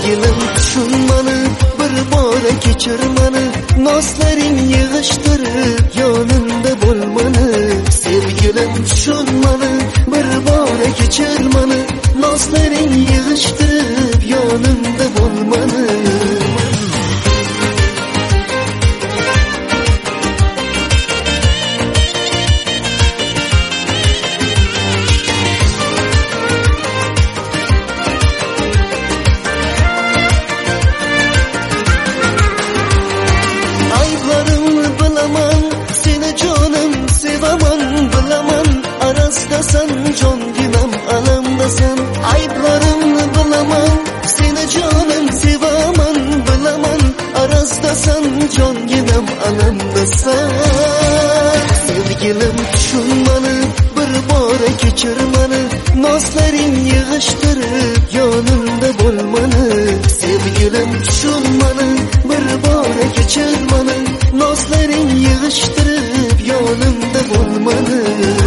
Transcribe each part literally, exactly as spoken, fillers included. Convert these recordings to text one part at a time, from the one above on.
Sevgilim tushunmani, bir bora kechir mani, noshlaring yig'ishtirib yonimda bo'lmani. Sevgilim tushunmani, bir bora kechir mani, noshlaring yig'ishtirib yonimda bo'lmani. Sen jonginam alamdasan, ayblarimni bilaman, seni jonim sevaman, bilaman, arazdasan jonginam alamdasan. Sevgilim tushunmani, bir bora kechir mani, noshlaring yig'ishtirib yonimda bo'lmani. Sevgilim tushunmani, bir bora kechir mani, noshlaring yig'ishtirib yonimda bo'lmani.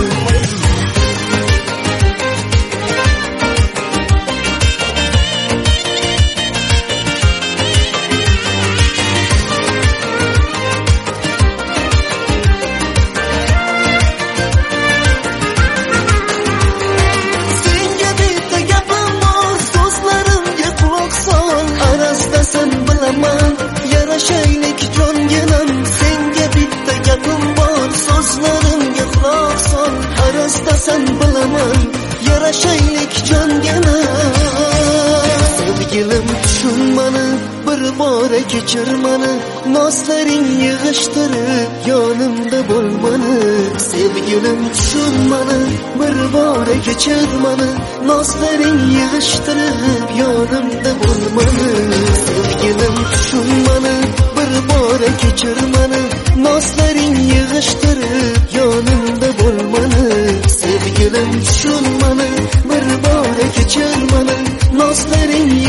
Yarashaylik jonginam, senga bitta gapim bor, so'zlarimga quloq sol. Arasdasan bilaman, yarashaylik jonginam. Sevgilim tushunmani, bir bora kechir mani, noshlaring yig'ishtirib yonimda bo'lmani. Sevgilim tushunmani, bir bora kechir mani, noshlaring yig'ishtirib yonimda bo'lmani. Sevgilim tushunmani, bir bora kechir mani, noshlaring yig'ishtirib yonimda bo'lmani. Sevgilim tushunmani, bir bora kechir mani, noshlaring